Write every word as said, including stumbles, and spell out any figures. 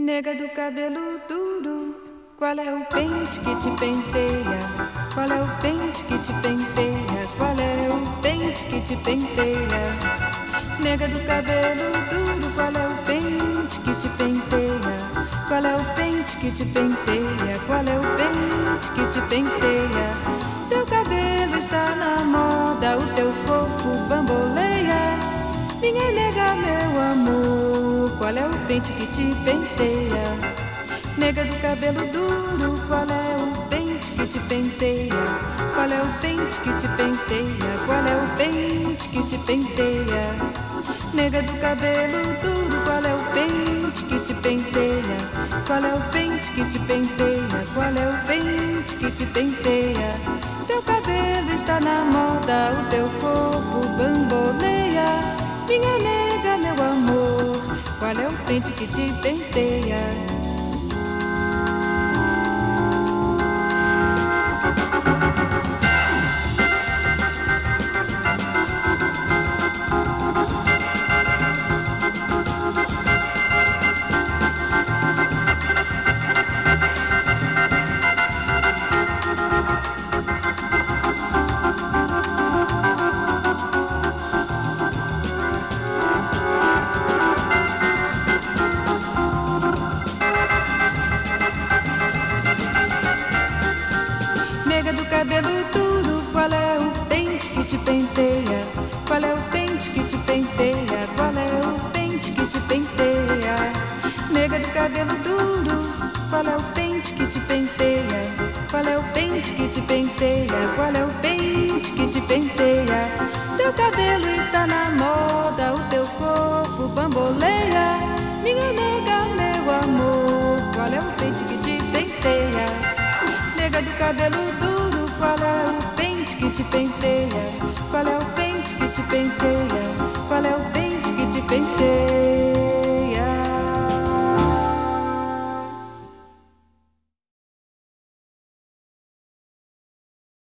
Nega do cabelo duro, qual é o pente que te penteia? Qual é o pente que te penteia? Qual é o pente que te penteia? Nega do cabelo duro, qual é o pente que te penteia? Qual é o pente que te penteia? Qual é o pente que te penteia? Teu cabelo está na moda, o teu corpo bamboleia. Minha nega, meu amor, qual é o pente que te penteia? Nega do cabelo duro, qual é o pente que te penteia? Qual é o pente que te penteia? Qual é o pente que te penteia? Nega do cabelo duro, qual é o pente que te penteia? Qual é o pente que te penteia? Qual é o pente que te penteia? Teu cabelo está na moda, o teu corpo bamboleia. Minha nega, meu amor, qual é o pente que te penteia? Nega do cabelo duro, qual é o pente que te penteia? Qual é o pente que te penteia? Qual é o pente que te penteia? Nega do cabelo duro, qual é o pente que te penteia? Qual é o pente que te penteia? Qual é o pente que te penteia? Teu cabelo está na moda, o teu corpo bamboleia. Minha nega, meu amor, qual é o pente que te penteia? Nega do cabelo duro, qual é o pente que te penteia? Qual é o pente que te penteia? Qual é o pente que te penteia?